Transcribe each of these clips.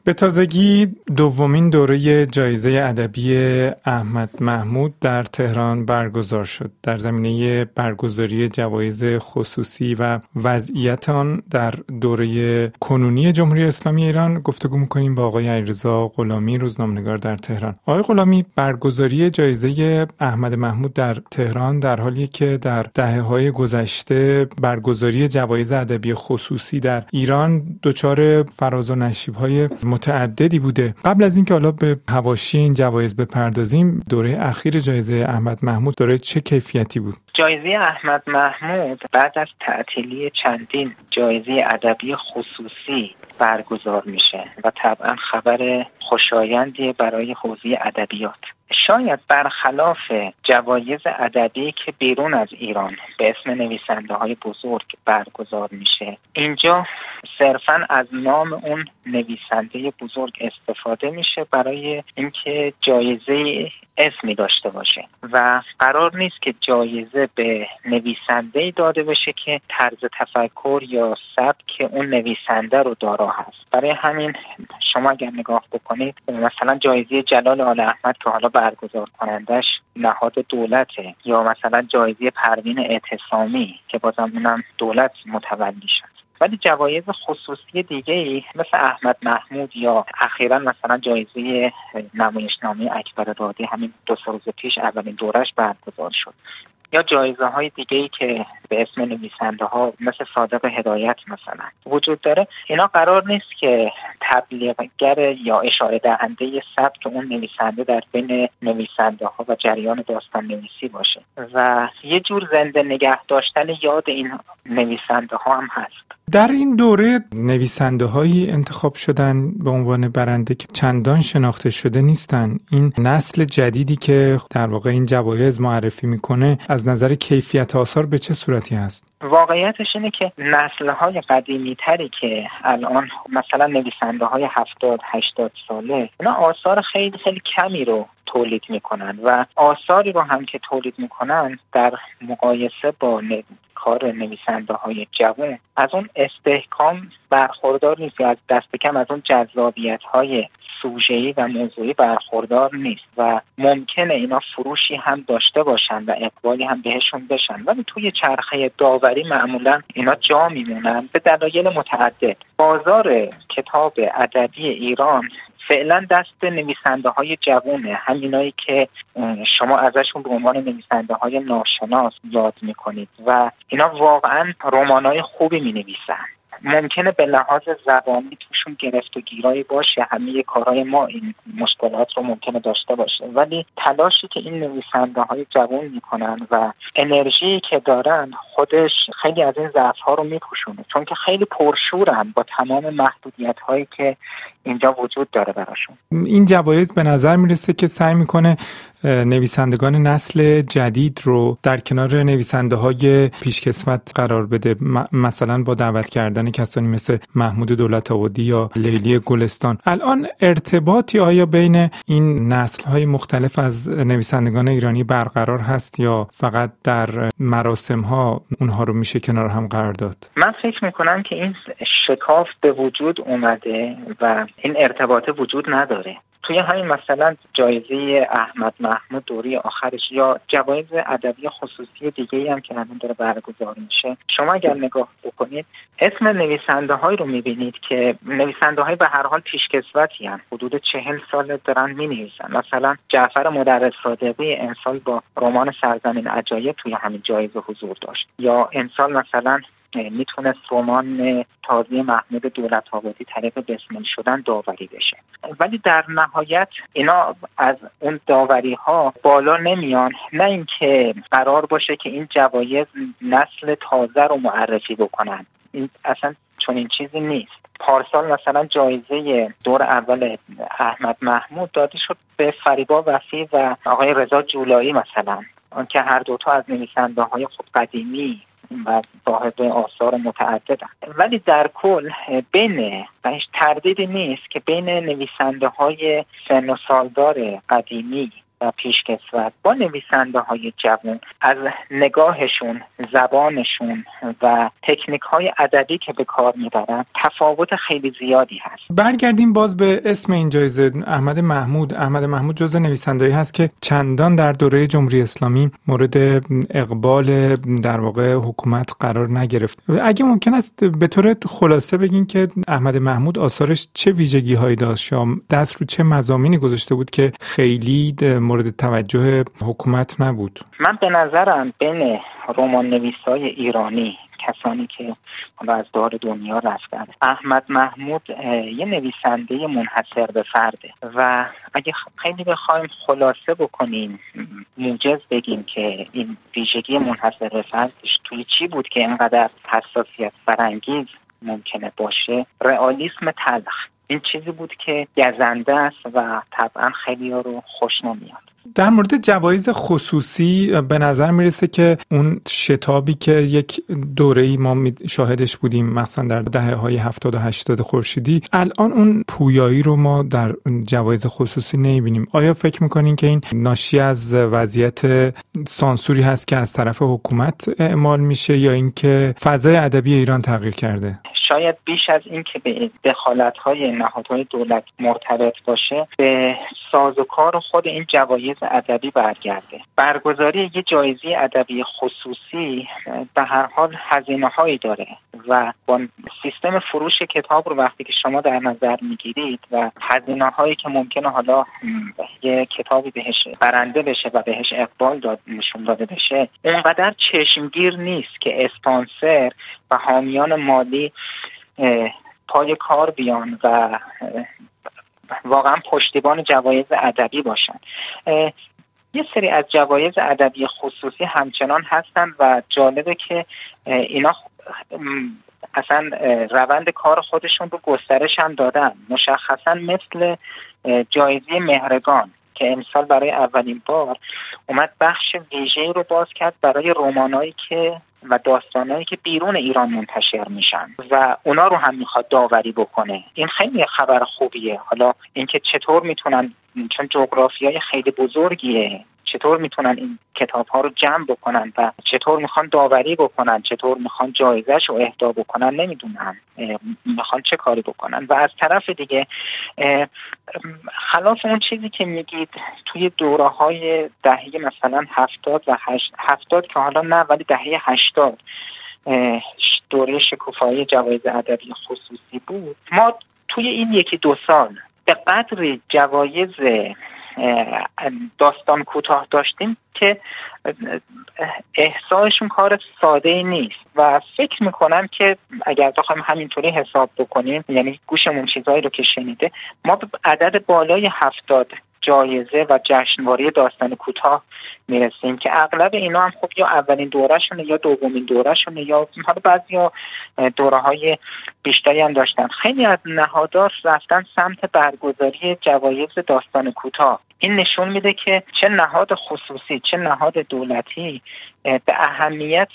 به تازگی دومین دوره جایزه ادبی احمد محمود در تهران برگزار شد. در زمینه برگزاری جوایز خصوصی و وضعیت آن در دوره کنونی جمهوری اسلامی ایران گفتگو می‌کنیم با آقای علیرضا غلامی، روزنامه‌نگار در تهران. آقای غلامی، برگزاری جایزه احمد محمود در تهران در حالی که در دهه‌های گذشته برگزاری جوایز ادبی خصوصی در ایران دچار فراز و نشیب‌های متعددی بوده. قبل از اینکه حالا به حواشی این جوایز بپردازیم، دوره اخیر جایزه احمد محمود دوره چه کیفیتی بود؟ جایزه احمد محمود بعد از تعطیلی چندین جایزه ادبی خصوصی برگزار میشه و طبعا خبر خوشایندی برای حوزه ادبیات. شاید برخلاف جوایز ادبی که بیرون از ایران به اسم نویسنده‌های بزرگ برگزار میشه، اینجا صرفاً از نام اون نویسنده بزرگ استفاده میشه برای اینکه جایزه اسمی داشته باشه و قرار نیست که جایزه به نویسنده داده بشه که طرز تفکر یا سبک اون نویسنده رو دارا هست. برای همین شما اگر نگاه بکنید مثلا جایزه جلال آل احمد که حالا برگزار کنندش نهاد دولته، یا مثلا جایزه پروین اعتصامی که بازم اونم دولت متولی شد، ولی جوایز خصوصی دیگه‌ای مثل احمد محمود یا اخیراً مثلا جایزه نمایشنامه اکبر رادی همین 2 روز پیش اولین دورش برگزار شد، یا جایزه های دیگه‌ای که به اسم نویسنده ها مثل صادق هدایت مثلا وجود داره، اینا قرار نیست که تبلیغگر یا اشاره دهنده سبک اون نویسنده در بین نویسنده ها و جریان داستان نویسی باشه و یه جور زنده نگه داشتن یاد این نویسنده ها هم هست. در این دوره نویسنده هایی انتخاب شدن به عنوان برنده که چندان شناخته شده نیستن. این نسل جدیدی که در واقع این جوایز معرفی میکنه از نظر کیفیت آثار به چه صورتی هست؟ واقعیتش اینه که نسل‌های قدیمی تری که الان مثلا نویسنده های 70-80 ساله، اونا آثار خیلی خیلی کمی رو تولید میکنن و آثاری رو هم که تولید میکنن در مقایسه با کار نویسنده های جوان از اون استحکام برخوردار نیست، یا از دست کم از اون جذابیت های سوژه‌ای و موضوعی برخوردار نیست و ممکنه اینا فروشی هم داشته باشن و اقبالی هم بهشون بشن، ولی توی چرخه داوری معمولا اینا جا میمونن به دلایل متعدد. بازار کتاب ادبی ایران فعلا دست نویسنده های جوونه، همینایی که شما ازشون به عنوان نویسنده های ناشناس یاد میکنید و اینا واقعا رمانای خوبی مینویسن. ممکنه به لحاظ زبانی توشون گرفت و گیرایی باشه، همه کارهای ما این مشکلات رو ممکنه داشته باشه، ولی تلاشی که این نویسنده های جوان میکنن و انرژی که دارن خودش خیلی از این ضعف ها رو میپوشونه، چون که خیلی پرشورن با تمام محدودیت هایی که اینجا وجود داره براشون. این جوایز به نظر میرسه که سعی میکنه نویسندگان نسل جدید رو در کنار نویسنده های پیشکسوت قرار بده، مثلا با دعوت کردن کسانی مثل محمود دولت‌آبادی یا لیلی گلستان. الان ارتباطی آیا بین این نسل های مختلف از نویسندگان ایرانی برقرار هست یا فقط در مراسم ها اونها رو میشه کنار هم قرار داد؟ من فکر میکنم که این شکاف به وجود اومده و این ارتباط وجود نداره. توی همین مثلا جایزه احمد محمود دوره آخرش یا جوایز ادبی خصوصی دیگه‌ای هم که الان داره برگزار میشه، شما اگر نگاه بکنید اسم نویسنده‌هایی رو می‌بینید که نویسنده‌های به هر حال پیشکسوتی هستند، حدود 40 سال دارن می‌نویسن. مثلا جعفر مدرس صادقی امسال با رمان سرزمین عجایب توی همین جایزه حضور داشت، یا امسال مثلا میتونست رمان تازه محمود دولت‌آبادی طریق بسمل شدن داوری بشه، ولی در نهایت اینا از اون داوری ها بالا نمیان. نه اینکه قرار باشه که این جوایز نسل تازه رو معرفی بکنن، این اصلا چنین چیزی نیست. پارسال مثلا جایزه دور اول احمد محمود داده شد به فریبا وفی و آقای رضا جولایی مثلا، که هر دوتا از نویسنده های خود قدیمی و صاحب آثار متعدد هست. ولی در کل بین تردیدی نیست که بین نویسنده های سن و سالدار قدیمی و پیشکسوت با نویسنده های جوان از نگاهشون، زبانشون و تکنیک های ادبی که به کار میبرن تفاوت خیلی زیادی هست. برگردیم باز به اسم این جایزه، احمد محمود. احمد محمود جزو نویسنده‌ای هست که چندان در دوره جمهوری اسلامی مورد اقبال در واقع حکومت قرار نگرفت. اگه ممکن است به طور خلاصه بگین که احمد محمود آثارش چه ویژگی‌هایی داشت یا دست رو چه مضامینی گذاشته بود که خیلی مورد توجه حکومت نبود؟ من به نظرم بین رمان نویسای ایرانی، کسانی که از دور دنیا رفتن، احمد محمود یه نویسنده منحصر به فرده و اگه خیلی بخوایم خلاصه بکنیم، موجز بگیم که این ویژگی منحصر به فردش توی چی بود که اینقدر حساسیت برانگیز ممکنه باشه، رئالیسم تلخ. این چیزی بود که گزنده است و طبعا خیلی ها رو خوش نمیاد. در مورد جوایز خصوصی به نظر میرسه که اون شتابی که یک دوره‌ای ما شاهدش بودیم، مثلا در دهه‌های 70 و 80 خورشیدی، الان اون پویایی رو ما در جوایز خصوصی نمی‌بینیم. آیا فکر می‌کنین که این ناشی از وضعیت سانسوری هست که از طرف حکومت اعمال میشه یا اینکه فضای ادبی ایران تغییر کرده؟ شاید بیش از این که به دخالت‌های نهادهای دولت مرتبط باشه، به سازوکار خود این جوایز ادبی برگرده. برگزاری یه جایزه ادبی خصوصی به هر حال هزینه‌هایی داره و با سیستم فروش کتاب رو وقتی که شما در نظر میگیرید و هزینه‌هایی که ممکنه حالا یه کتابی بهش برنده بشه و بهش اقبال نشون داده بشه، اونقدر چشمگیر نیست که اسپانسر و حامیان مالی پای کار بیان و واقعا پشتیبان جوایز ادبی باشن. یه سری از جوایز ادبی خصوصی همچنان هستن و جالبه که اینا اصلا روند کار خودشون رو گسترش هم دادن. مشخصا مثل جایزه مهرگان که امسال برای اولین بار اومد بخش ویژه‌ای رو باز کرد برای رمانایی که و داستانایی که بیرون ایران منتشر میشن و اونا رو هم میخواد داوری بکنه. این خیلی خبر خوبیه. حالا اینکه چطور میتونن، چون جغرافیای خیلی بزرگیه، چطور میتونن این کتاب ها رو جمع بکنن و چطور میخوان داوری بکنن، چطور میخوان جایزش رو اهدا بکنن، نمیدونم میخوان چه کاری بکنن. و از طرف دیگه خلاف اون چیزی که میگید توی دوره های دهه مثلا 70 و 70 که حالا نه ولی دهه 80 دوره شکوفایی جوایز ادبی خصوصی بود، ما توی این یکی دو سال به قدری جوایز داستان کوتاه داشتیم که احصایشون کار ساده ای نیست و فکر میکنم که اگر بخوایم همینطوری حساب بکنیم، یعنی گوشمون چیزایی رو که شنیده، ما به عدد بالای 70 جایزه و جشنواره داستان کوتاه میرسیم که اغلب اینا هم خب یا اولین دوره‌شونه یا دومین دوره‌شونه یا حالا بعضیا دوره‌های بیشتری هم داشتن. خیلی از نهادها رفتن سمت برگزاری جوایز داستان کوتاه. این نشون میده که چه نهاد خصوصی چه نهاد دولتی به اهمیت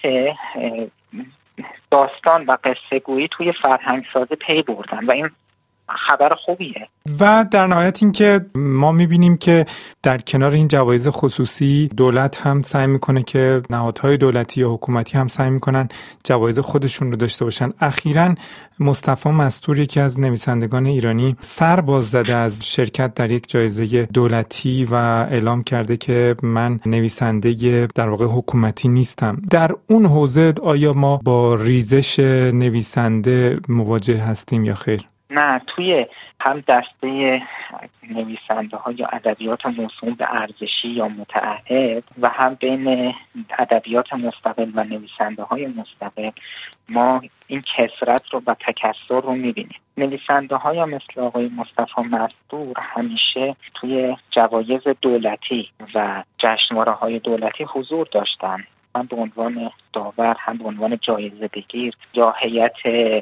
داستان و قصه گویی توی فرهنگ سازی پی بردن و این خبر خوبیه. و در نهایت این که ما میبینیم که در کنار این جوایز خصوصی دولت هم سعی میکنه که نهادهای دولتی یا حکومتی هم سعی میکنن جوایز خودشون رو داشته باشن. اخیراً مصطفی مستور، یکی از نویسندگان ایرانی، سر باز زده از شرکت در یک جایزه دولتی و اعلام کرده که من نویسنده در واقع حکومتی نیستم. در اون حوزه آیا ما با ریزش نویسنده مواجه هستیم یا خیر؟ نه، توی هم دسته نویسنده ها یا ادبیات موسوم به ارزشی یا متعهد و هم بین ادبیات مستقل و نویسنده های مستقل ما این کثرت رو و تکثر رو میبینیم. نویسنده های مثل آقای مصطفی مستور همیشه توی جوایز دولتی و جشنواره های دولتی حضور داشتن، هم به عنوان داور هم به عنوان جایزه بگیر یا هیئت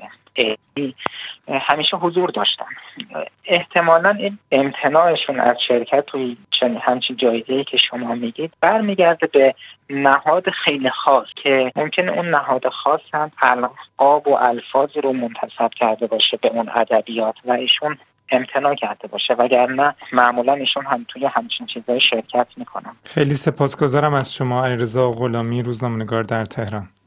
همیشه حضور داشتن. احتمالاً این امتناعشون از شرکت توی همچین جایزه‌ای که شما میگید برمیگرده به نهاد خیلی خاص که ممکنه اون نهاد خاص هم القاب و الفاظی رو منتسب کرده باشه به اون ادبیات و ایشون امتناع کرده باشه، وگرنه معمولا ایشون هم توی همچین چیزای شرکت میکنن. خیلی سپاسگزارم از شما علیرضا غلامی، روزنامه‌نگار در تهران.